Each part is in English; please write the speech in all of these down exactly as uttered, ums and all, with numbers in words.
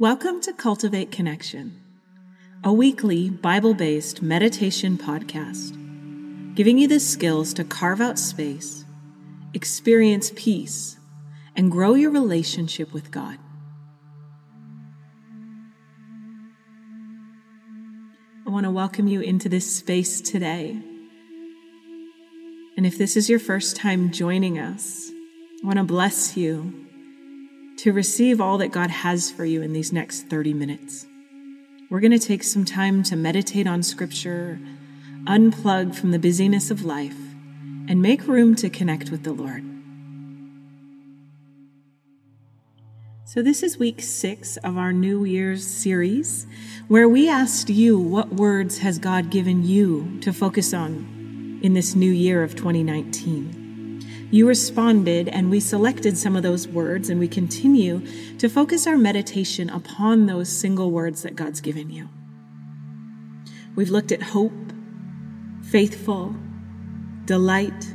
Welcome to Cultivate Connection, a weekly Bible-based meditation podcast, giving you the skills to carve out space, experience peace, and grow your relationship with God. I want to welcome you into this space today. And if this is your first time joining us, I want to bless you to receive all that God has for you in these next thirty minutes. We're going to take some time to meditate on Scripture, unplug from the busyness of life, and make room to connect with the Lord. So this is week six of our New Year's series, where we asked you, what words has God given you to focus on in this new year of twenty nineteen? You responded, and we selected some of those words, and we continue to focus our meditation upon those single words that God's given you. We've looked at hope, faithful, delight,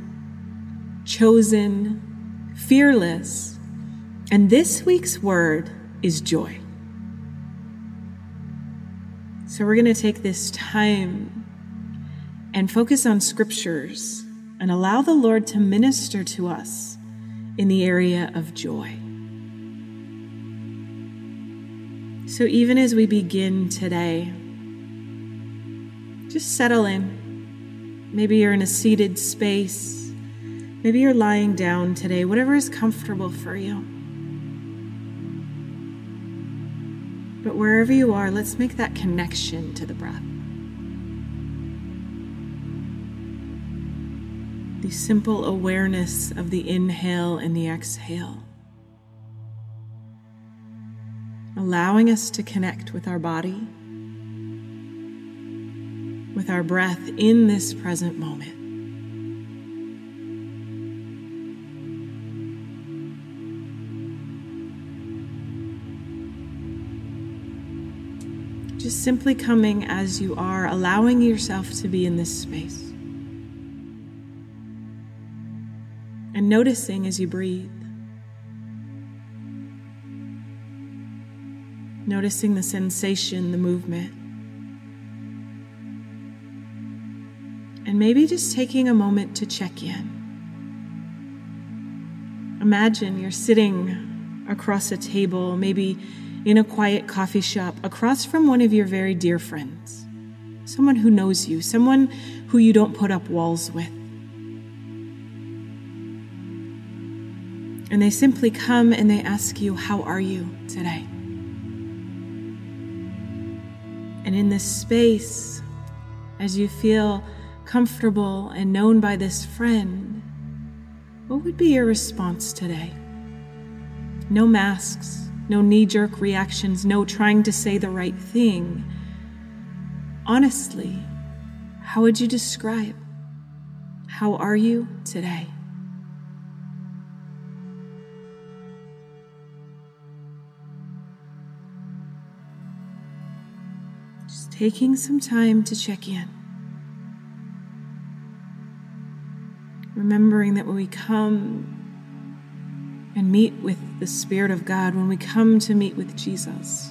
chosen, fearless, and this week's word is joy. So we're going to take this time and focus on scriptures and allow the Lord to minister to us in the area of joy. So even as we begin today, just settle in. Maybe you're in a seated space. Maybe you're lying down today, whatever is comfortable for you. But wherever you are, let's make that connection to the breath. The simple awareness of the inhale and the exhale, allowing us to connect with our body, with our breath in this present moment. Just simply coming as you are, allowing yourself to be in this space. And noticing as you breathe. Noticing the sensation, the movement. And maybe just taking a moment to check in. Imagine you're sitting across a table, maybe in a quiet coffee shop, across from one of your very dear friends. Someone who knows you, someone who you don't put up walls with. And they simply come and they ask you, how are you today? And in this space, as you feel comfortable and known by this friend, what would be your response today? No masks, no knee-jerk reactions, no trying to say the right thing. Honestly, how would you describe? How are you today? Taking some time to check in. Remembering that when we come and meet with the Spirit of God, when we come to meet with Jesus,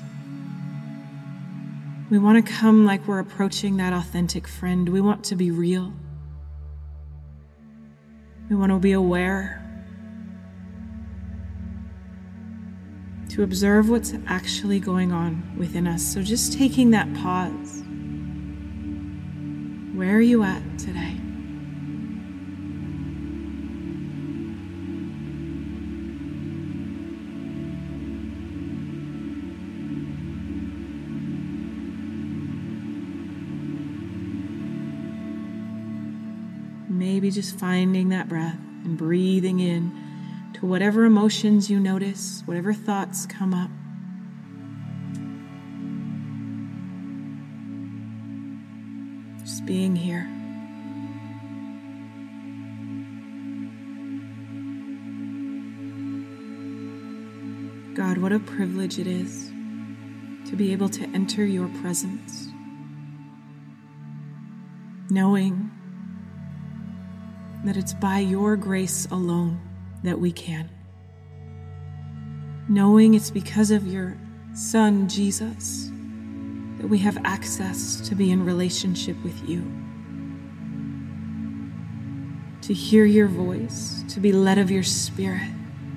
we want to come like we're approaching that authentic friend. We want to be real. We want to be aware. To observe what's actually going on within us. So just taking that pause. Where are you at today? Maybe just finding that breath and breathing in to whatever emotions you notice, whatever thoughts come up. Just being here. God, what a privilege it is to be able to enter your presence, knowing that it's by your grace alone that we can. Knowing it's because of your Son, Jesus, that we have access to be in relationship with you, to hear your voice, to be led of your Spirit,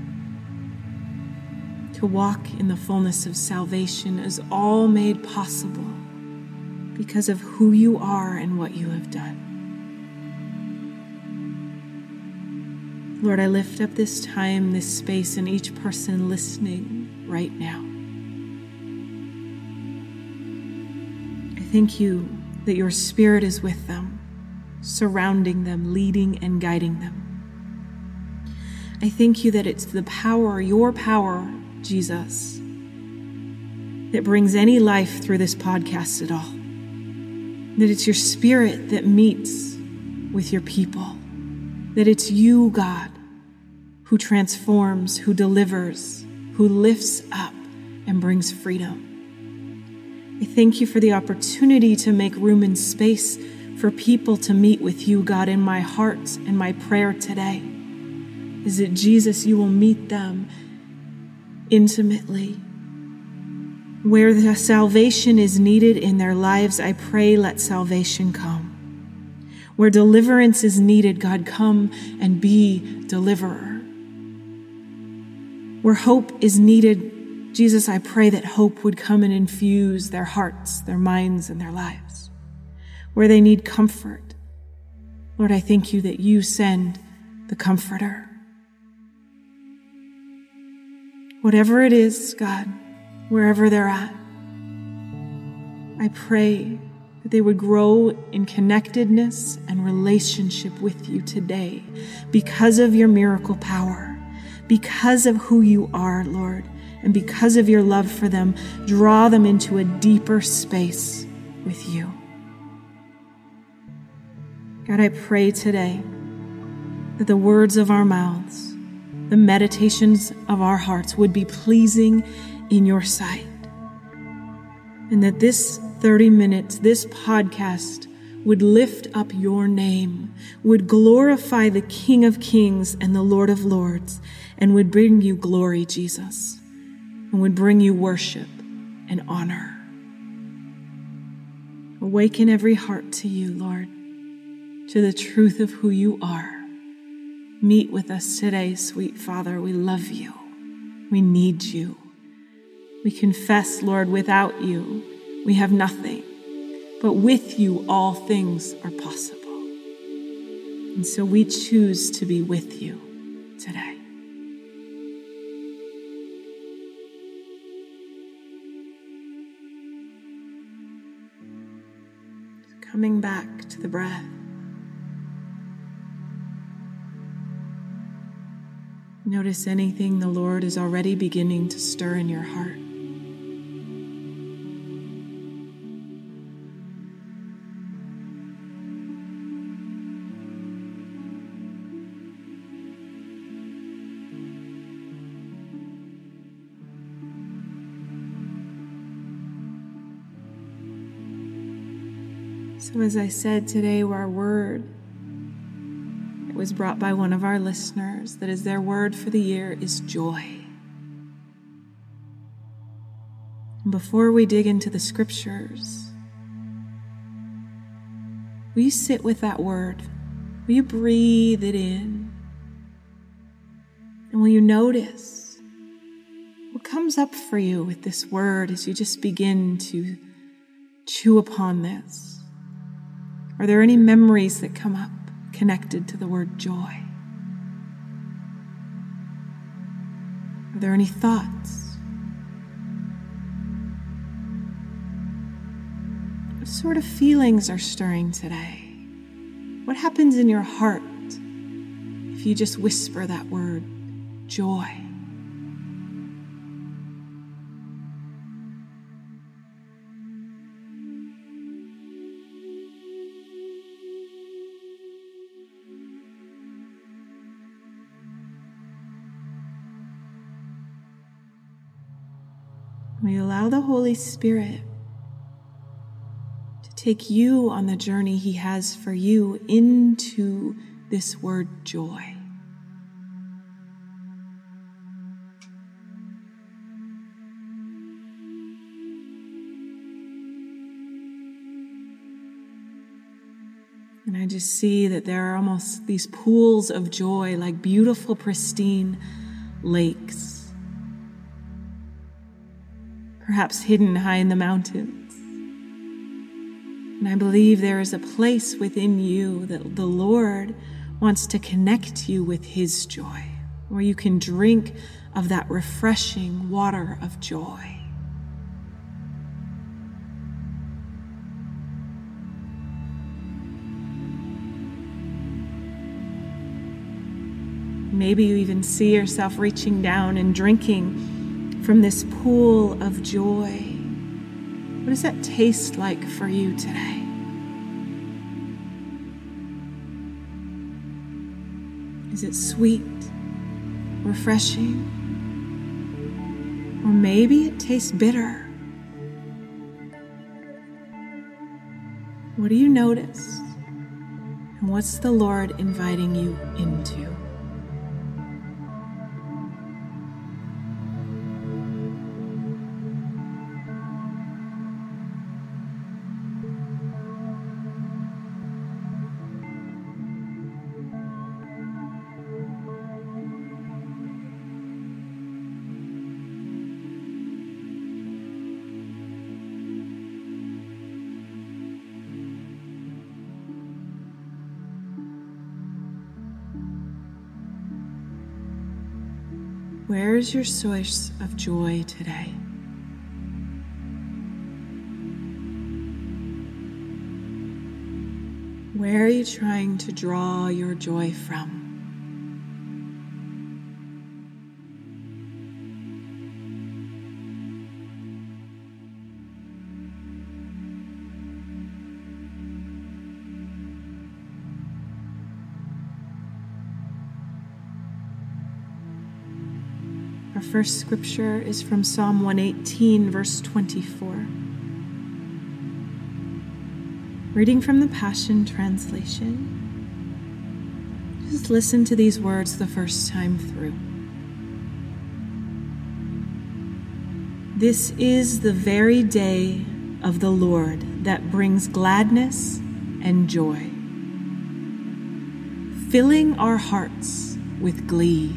to walk in the fullness of salvation is all made possible because of who you are and what you have done. Lord, I lift up this time, this space, and each person listening right now. I thank you that your Spirit is with them, surrounding them, leading and guiding them. I thank you that it's the power, your power, Jesus, that brings any life through this podcast at all. That it's your Spirit that meets with your people. That it's you, God, who transforms, who delivers, who lifts up and brings freedom. I thank you for the opportunity to make room and space for people to meet with you, God. In my heart and my prayer today is that, Jesus, you will meet them intimately. Where the salvation is needed in their lives, I pray, let salvation come. Where deliverance is needed, God, come and be deliverer. Where hope is needed, Jesus, I pray that hope would come and infuse their hearts, their minds, and their lives. Where they need comfort, Lord, I thank you that you send the Comforter. Whatever it is, God, wherever they're at, I pray that they would grow in connectedness and relationship with you today because of your miracle power, because of who you are, Lord, and because of your love for them. Draw them into a deeper space with you. God, I pray today that the words of our mouths, the meditations of our hearts would be pleasing in your sight. And that this thirty minutes, this podcast would lift up your name, would glorify the King of Kings and the Lord of Lords, and would bring you glory, Jesus, and would bring you worship and honor. Awaken every heart to you, Lord, to the truth of who you are. Meet with us today, sweet Father. We love you. We need you. We confess, Lord, without you, we have nothing. But with you, all things are possible. And so we choose to be with you today. Coming back to the breath. Notice anything the Lord is already beginning to stir in your heart. So as I said today, our word, it was brought by one of our listeners, that is their word for the year is joy. And before we dig into the scriptures, will you sit with that word? Will you breathe it in? And will you notice what comes up for you with this word as you just begin to chew upon this? Are there any memories that come up connected to the word joy? Are there any thoughts? What sort of feelings are stirring today? What happens in your heart if you just whisper that word, joy? We allow the Holy Spirit to take you on the journey He has for you into this word joy. And I just see that there are almost these pools of joy, like beautiful, pristine lakes, perhaps hidden high in the mountains. And I believe there is a place within you that the Lord wants to connect you with His joy, where you can drink of that refreshing water of joy. Maybe you even see yourself reaching down and drinking from this pool of joy. What does that taste like for you today? Is it sweet, refreshing? Or maybe it tastes bitter? What do you notice? And what's the Lord inviting you into? Where is your source of joy today? Where are you trying to draw your joy from? Our first scripture is from Psalm one eighteen, verse twenty-four. Reading from the Passion Translation. Just listen to these words the first time through. This is the very day of the Lord that brings gladness and joy, filling our hearts with glee.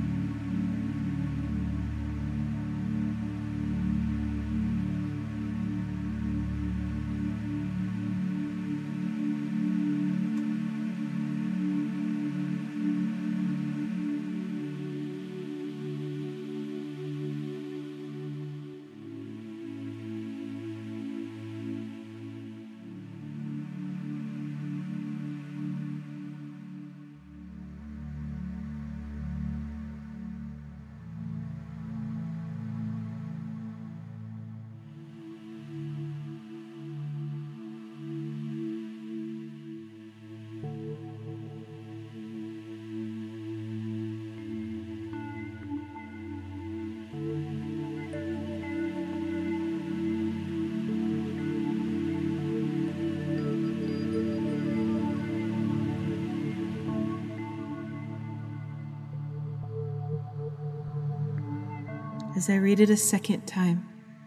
As I read it a second time,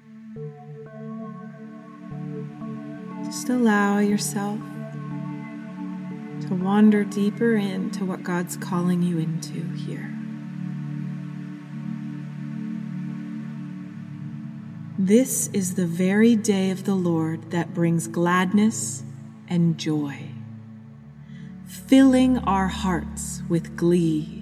just allow yourself to wander deeper into what God's calling you into here. This is the very day of the Lord that brings gladness and joy, filling our hearts with glee.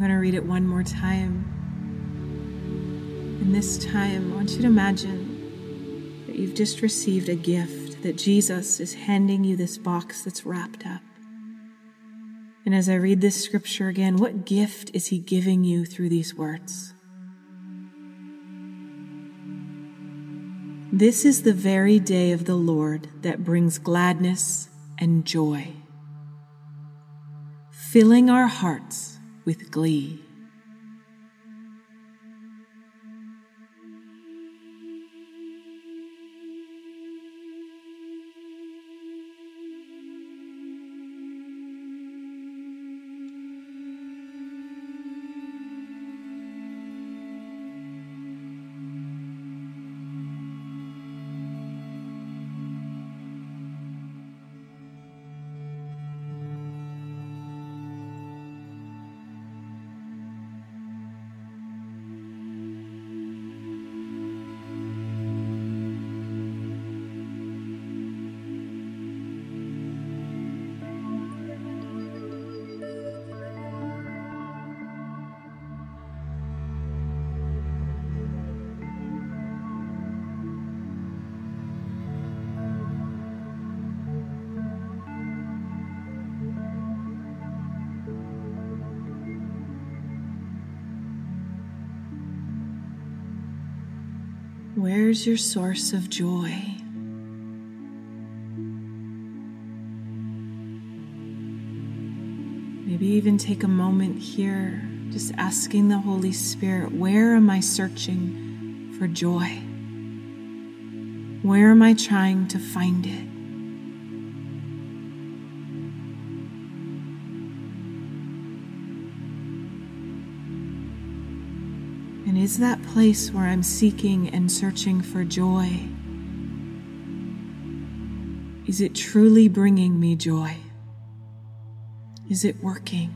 going to read it one more time. And this time, I want you to imagine that you've just received a gift, that Jesus is handing you this box that's wrapped up. And as I read this scripture again, what gift is he giving you through these words? This is the very day of the Lord that brings gladness and joy, filling our hearts with glee. Where's your source of joy? Maybe even take a moment here, just asking the Holy Spirit, where am I searching for joy? Where am I trying to find it? And is that place where I'm seeking and searching for joy, is it truly bringing me joy? Is it working?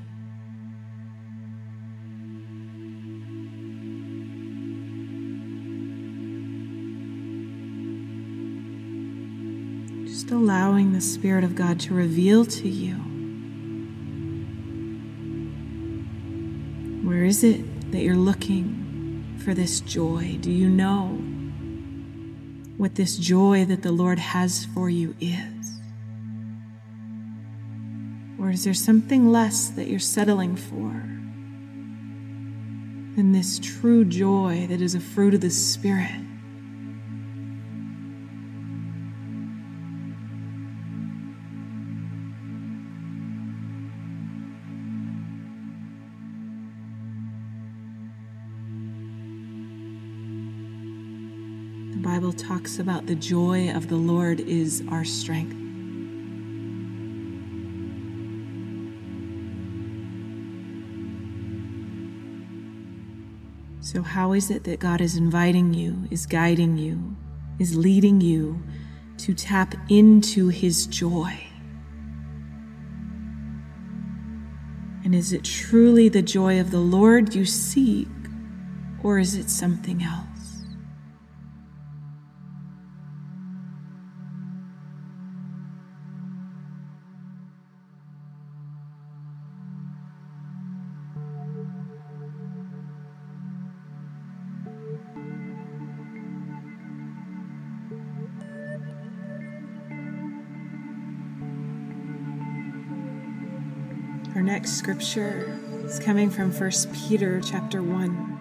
Just allowing the Spirit of God to reveal to you, where is it that you're looking for this joy? Do you know what this joy that the Lord has for you is? Or is there something less that you're settling for than this true joy that is a fruit of the Spirit? The Bible talks about the joy of the Lord is our strength. So how is it that God is inviting you, is guiding you, is leading you to tap into His joy? And is it truly the joy of the Lord you seek, or is it something else? Our next scripture is coming from First Peter chapter one.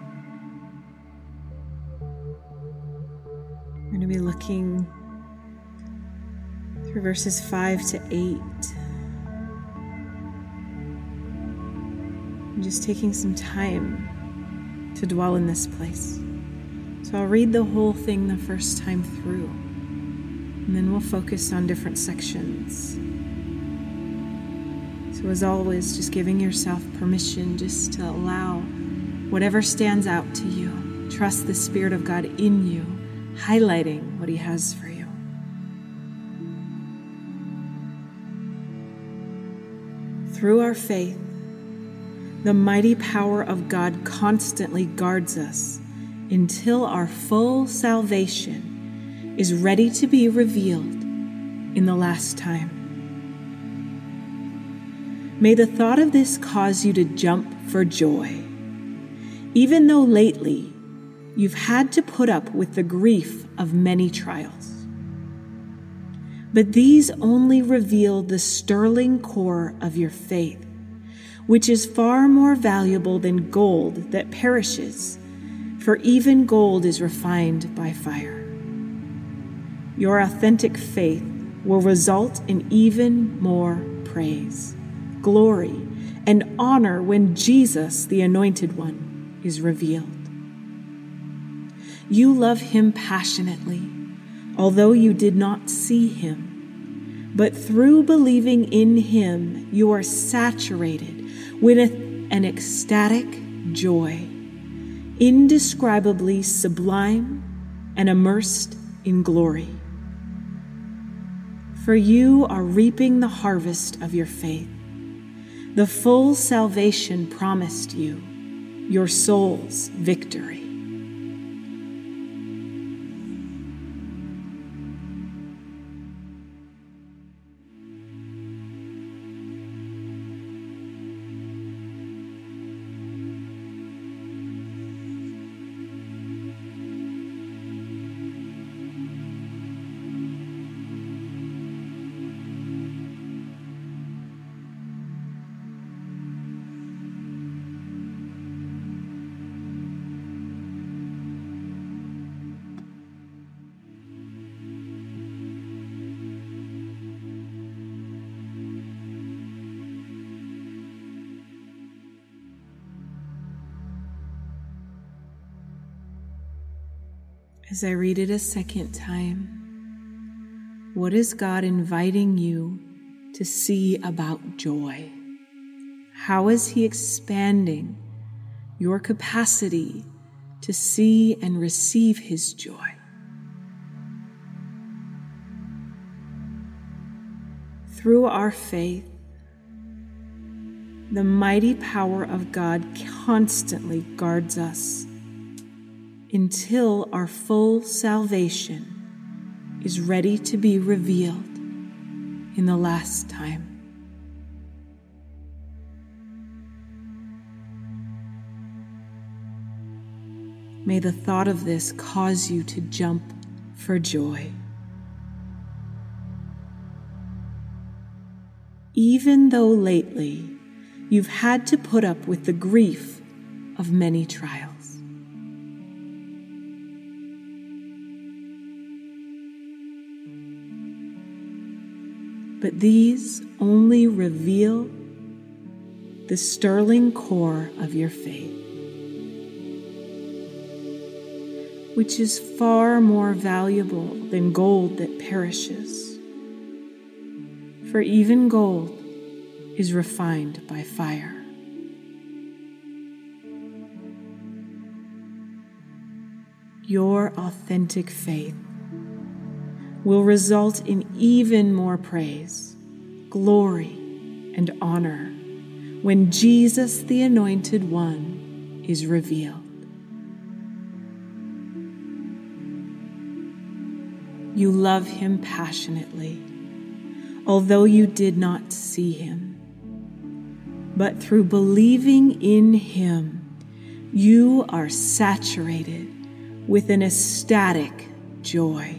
We're going to be looking through verses five to eight. I'm just taking some time to dwell in this place. So I'll read the whole thing the first time through, and then we'll focus on different sections. So as always, just giving yourself permission just to allow whatever stands out to you. Trust the Spirit of God in you, highlighting what He has for you. Through our faith, the mighty power of God constantly guards us until our full salvation is ready to be revealed in the last time. May the thought of this cause you to jump for joy, even though lately you've had to put up with the grief of many trials. But these only reveal the sterling core of your faith, which is far more valuable than gold that perishes, for even gold is refined by fire. Your authentic faith will result in even more praise, glory, and honor when Jesus, the Anointed One, is revealed. You love him passionately, although you did not see him. But through believing in him, you are saturated with an ecstatic joy, indescribably sublime and immersed in glory. For you are reaping the harvest of your faith, the full salvation promised you, your soul's victory. As I read it a second time, what is God inviting you to see about joy? How is he expanding your capacity to see and receive his joy? Through our faith, the mighty power of God constantly guards us until our full salvation is ready to be revealed in the last time. May the thought of this cause you to jump for joy. Even though lately you've had to put up with the grief of many trials. But these only reveal the sterling core of your faith, which is far more valuable than gold that perishes. For even gold is refined by fire. Your authentic faith will result in even more praise, glory, and honor when Jesus, the Anointed One, is revealed. You love him passionately, although you did not see him. But through believing in him, you are saturated with an ecstatic joy,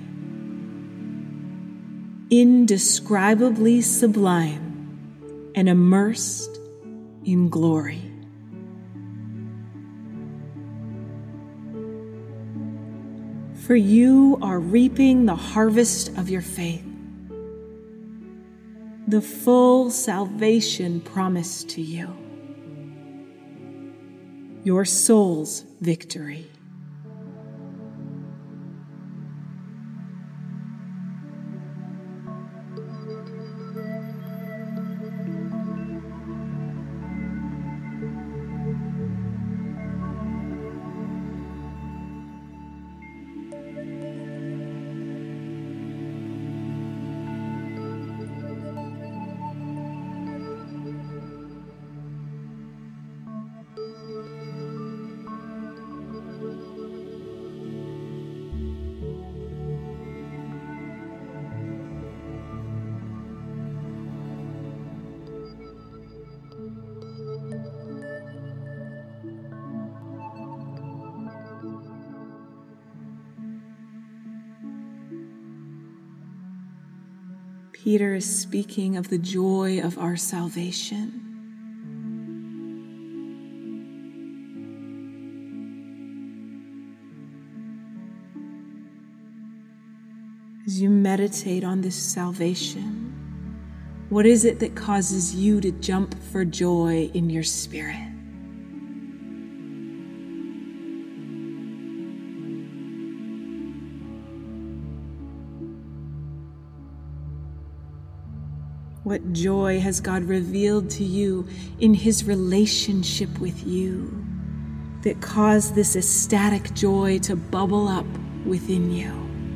indescribably sublime and immersed in glory. For you are reaping the harvest of your faith, the full salvation promised to you, your soul's victory. Peter is speaking of the joy of our salvation. As you meditate on this salvation, what is it that causes you to jump for joy in your spirit? What joy has God revealed to you in His relationship with you that caused this ecstatic joy to bubble up within you?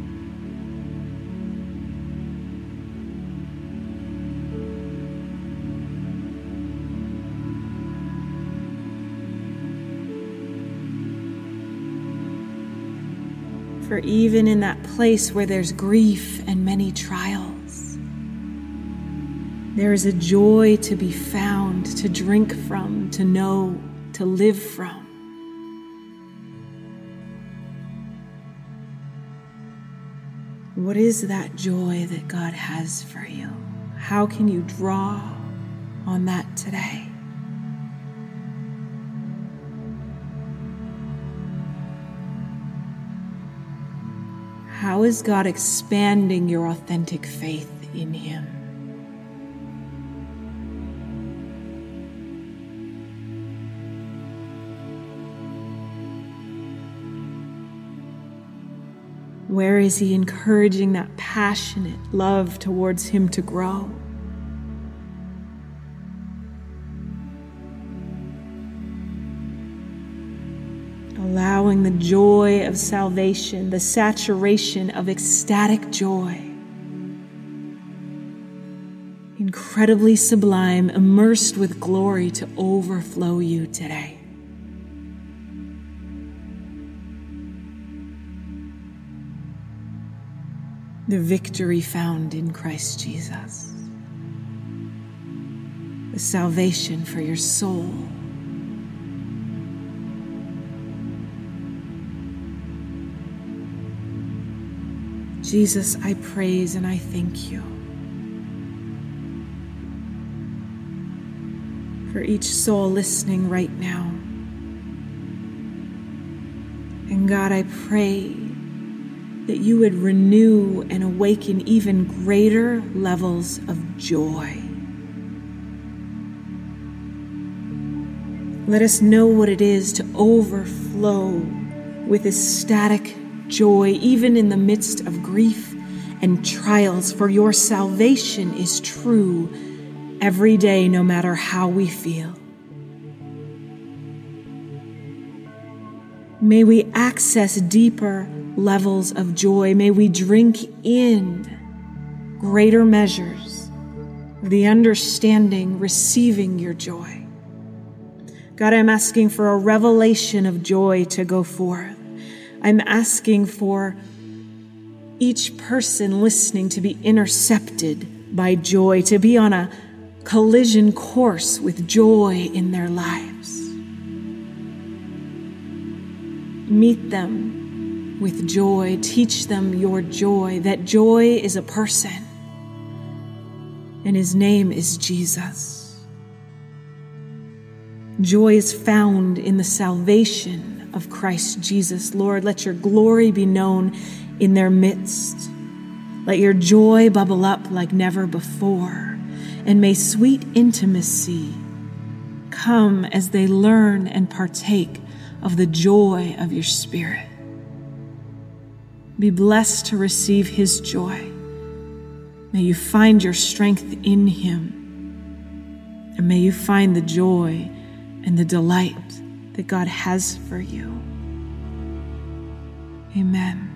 For even in that place where there's grief and many trials, there is a joy to be found, to drink from, to know, to live from. What is that joy that God has for you? How can you draw on that today? How is God expanding your authentic faith in Him? Where is He encouraging that passionate love towards Him to grow? Allowing the joy of salvation, the saturation of ecstatic joy, incredibly sublime, immersed with glory, to overflow you today. The victory found in Christ Jesus, the salvation for your soul. Jesus, I praise and I thank you for each soul listening right now. And God, I pray that you would renew and awaken even greater levels of joy. Let us know what it is to overflow with ecstatic joy, even in the midst of grief and trials, for your salvation is true every day, no matter how we feel. May we access deeper levels of joy. May we drink in greater measures of the understanding, receiving your joy. God, I'm asking for a revelation of joy to go forth. I'm asking for each person listening to be intercepted by joy, to be on a collision course with joy in their lives. Meet them with joy. Teach them your joy, that joy is a person, and His name is Jesus. Joy is found in the salvation of Christ Jesus. Lord, let your glory be known in their midst. Let your joy bubble up like never before, and may sweet intimacy come as they learn and partake of the joy of your Spirit. Be blessed to receive His joy. May you find your strength in Him, and may you find the joy and the delight that God has for you. Amen.